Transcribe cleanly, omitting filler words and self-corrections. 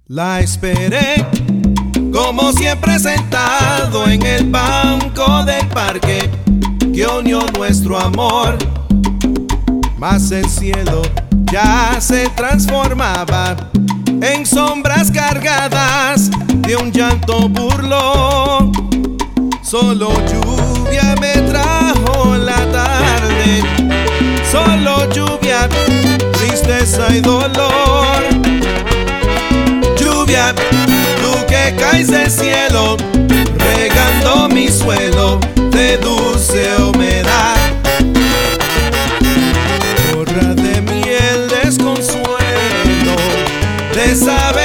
La esperé, como siempre sentado en el banco del parque que unió nuestro amor. Mas el cielo ya se transformaba en sombras cargadas de un llanto burlón. Solo lluvia me trajo la tarde, solo lluvia, tristeza y dolor. Lluvia, tú que caes del cielo, regando mi suelo de dulce humedad. Borra de mí el desconsuelo de saber